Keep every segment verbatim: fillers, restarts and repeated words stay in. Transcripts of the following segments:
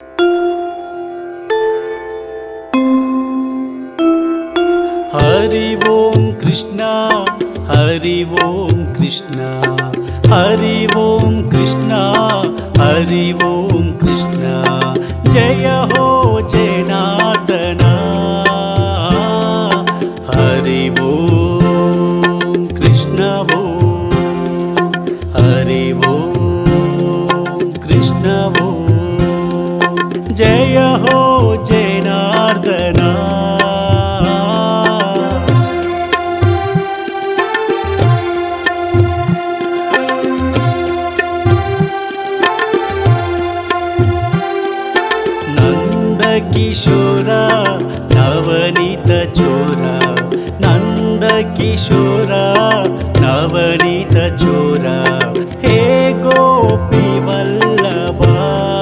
हरि ओम कृष्णा हरि ओम कृष्णा हरि ओम कृष्णा हरि ओम कृष्णा जय हो जनार्दना हरि ओम कृष्णा ओम हरि ओम कृष्णा ओम जय हो जनार्दना किशोरा नवनीत चोरा नंद किशोरा नवनीत चोरा हे गोपी वल्लभा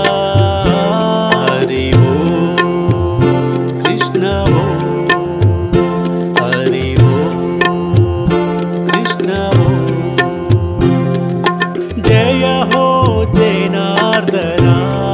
हरि ओम कृष्ण ओम हरि ओम कृष्ण ओम जय हो जनार्दना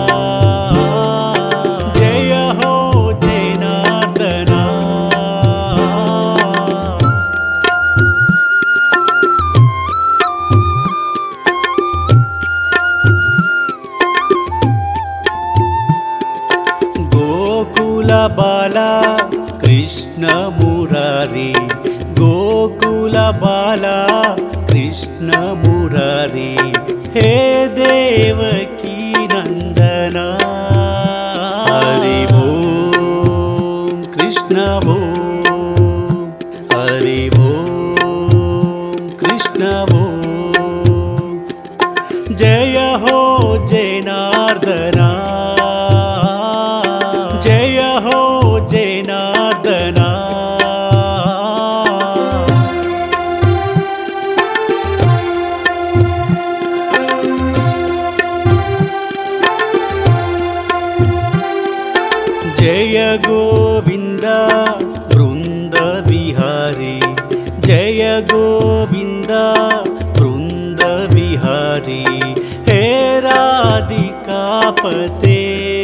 बाला कृष्ण मुरारी गोकुल बाला कृष्ण मुरारी हे देवकी नंदना हरि ओम कृष्ण ओम हरि ओम कृष्ण ओम जय हो जनार्दना जय हो जनार्दना जय गोविंद वृंद विहारी जय गोविंद वृंद विहारी हे राधिकापते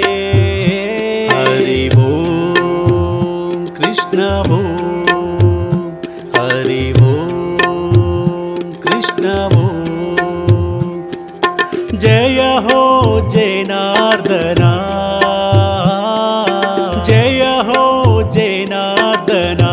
हरि ओम कृष्ण ओम हरि ओम कृष्ण ओम जय हो जनार्दना जय हो जनार्दना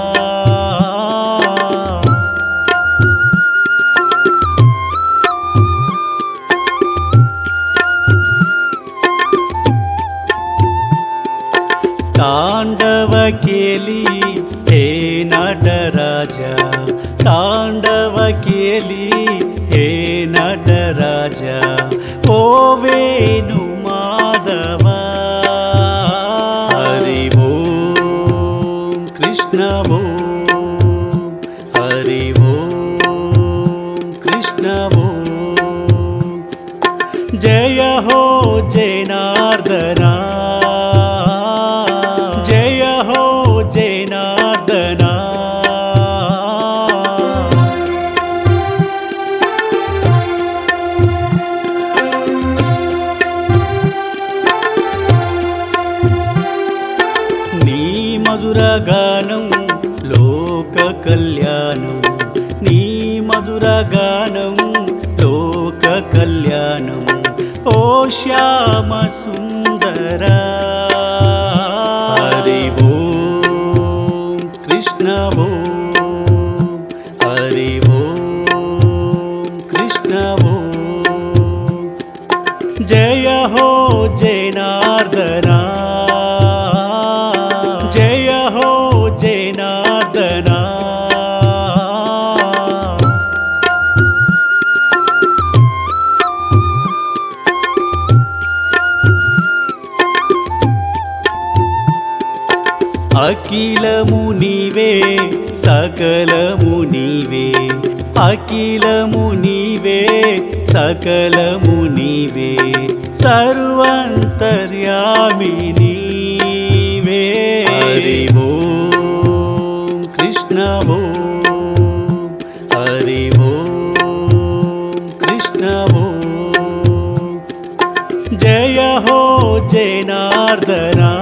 तांडव केली हे नटराजा तांडव केली हे नटराजा ओ वेणु माधव हरि ओम कृष्ण ओम हरि ओम कृष्ण ओम जय हो जनार्दना जनार्दना नी मधुर गानं लोक कल्याणं नी मधुर गानं लोक कल्याणं ओ श्याम सुंदरा हरि ओम कृष्ण ओम हरि ओम कृष्ण ओम जय हो जनार्दना जय हो जनार्दना अखिल मुनिवे सकल मुनिवे अखिल मुनिवे सकल मुनिवे सर्वांतर्यामी नीवे हरि ओम कृष्ण ओम हरि ओम कृष्ण ओम जय हो జనార్దనా